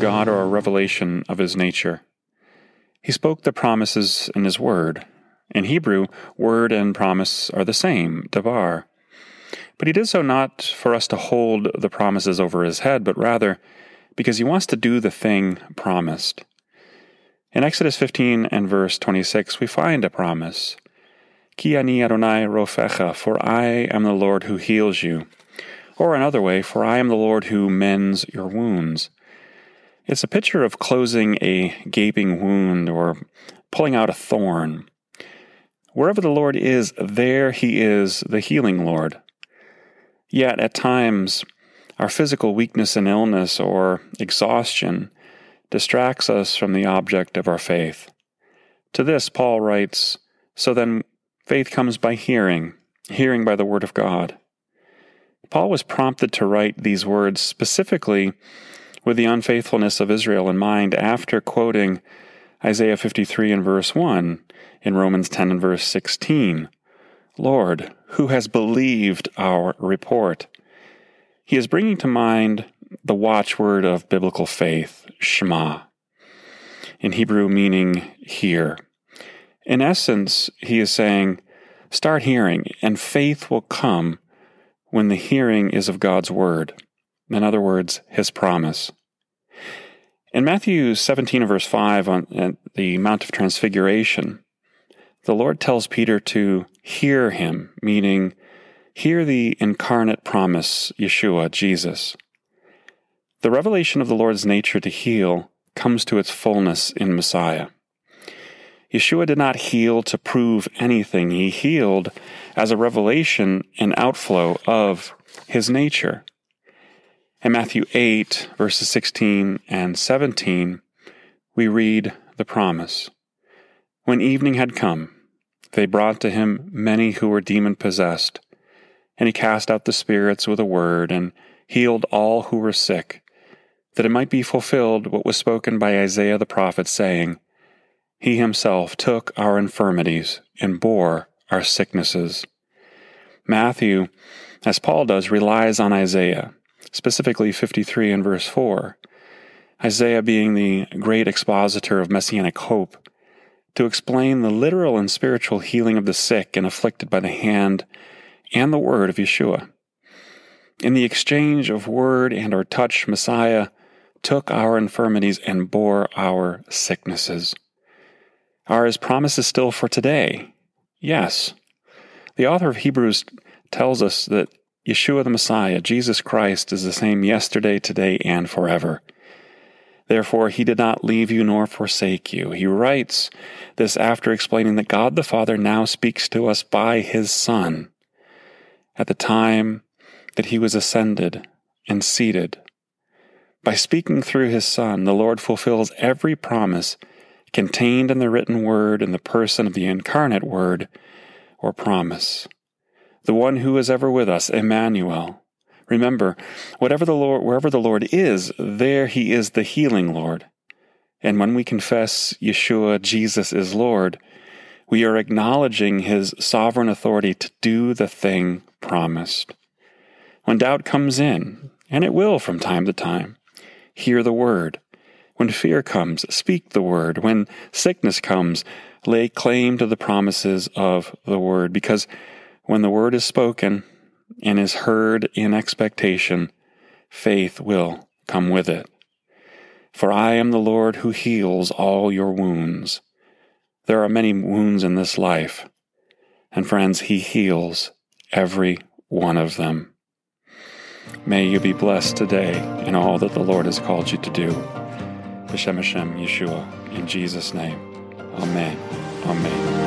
God or a revelation of his nature. He spoke the promises in his word. In Hebrew, word and promise are the same, dabar. But he did so not for us to hold the promises over his head, but rather because he wants to do the thing promised. In Exodus 15 and verse 26, we find a promise. Ki ani Adonai rofecha, for I am the Lord who heals you. Or another way, for I am the Lord who mends your wounds. It's a picture of closing a gaping wound or pulling out a thorn. Wherever the Lord is, there he is, the healing Lord. Yet at times, our physical weakness and illness or exhaustion distracts us from the object of our faith. To this, Paul writes, so then faith comes by hearing, hearing by the word of God. Paul was prompted to write these words specifically with the unfaithfulness of Israel in mind after quoting Isaiah 53 and verse 1 in Romans 10 and verse 16. Lord, who has believed our report? He is bringing to mind the watchword of biblical faith, Shema, in Hebrew meaning hear. In essence, he is saying, start hearing, and faith will come when the hearing is of God's word. In other words, his promise. In Matthew 17 verse 5 on the Mount of Transfiguration, the Lord tells Peter to hear him, meaning hear the incarnate promise, Yeshua, Jesus. The revelation of the Lord's nature to heal comes to its fullness in Messiah. Yeshua did not heal to prove anything. He healed as a revelation and outflow of his nature. In Matthew 8, verses 16 and 17, we read the promise. When evening had come, they brought to him many who were demon-possessed, and he cast out the spirits with a word and healed all who were sick, that it might be fulfilled what was spoken by Isaiah the prophet, saying, He himself took our infirmities and bore our sicknesses. Matthew, as Paul does, relies on Isaiah, specifically 53 and verse 4, Isaiah being the great expositor of messianic hope, to explain the literal and spiritual healing of the sick and afflicted by the hand and the word of Yeshua. In the exchange of word and or touch, Messiah took our infirmities and bore our sicknesses. Are his promises still for today? Yes. The author of Hebrews tells us that Yeshua the Messiah, Jesus Christ, is the same yesterday, today, and forever. Therefore, he did not leave you nor forsake you. He writes this after explaining that God the Father now speaks to us by his Son at the time that he was ascended and seated. By speaking through his Son, the Lord fulfills every promise contained in the written word in the person of the incarnate word or promise. The one who is ever with us, Emmanuel. Remember, wherever the Lord is, there he is the healing Lord. And when we confess Yeshua, Jesus is Lord, we are acknowledging his sovereign authority to do the thing promised. When doubt comes in, and it will from time to time, hear the word. When fear comes, speak the word. When sickness comes, lay claim to the promises of the word, because when the word is spoken and is heard in expectation, faith will come with it. For I am the Lord who heals all your wounds. There are many wounds in this life, and friends, he heals every one of them. May you be blessed today in all that the Lord has called you to do. B'Shem Hashem Yeshua, in Jesus' name. Amen. Amen.